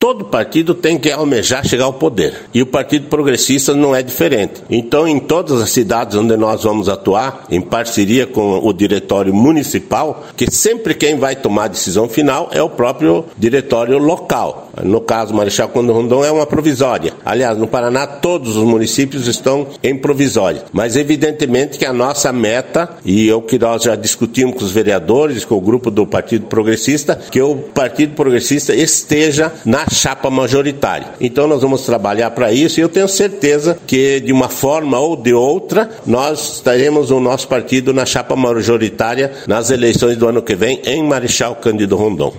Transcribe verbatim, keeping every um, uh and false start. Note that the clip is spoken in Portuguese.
todo partido tem que almejar chegar ao poder. E o Partido Progressista não é diferente. Então, em todas as cidades onde nós vamos atuar, em parceria com o diretório municipal, que sempre quem vai tomar a decisão final é o próprio diretório local. No caso, Marechal Cândido Rondon é uma provisória. Aliás, no Paraná, todos os municípios estão em provisória. Mas, evidentemente, que a nossa meta, e é o que nós já discutimos com os vereadores, com o grupo do Partido Progressista, que o Partido Progressista esteja na chapa majoritária. Então, nós vamos trabalhar para isso e eu tenho certeza que, de uma forma ou de outra, nós estaremos o nosso partido na chapa majoritária nas eleições do ano que vem em Marechal Cândido Rondon.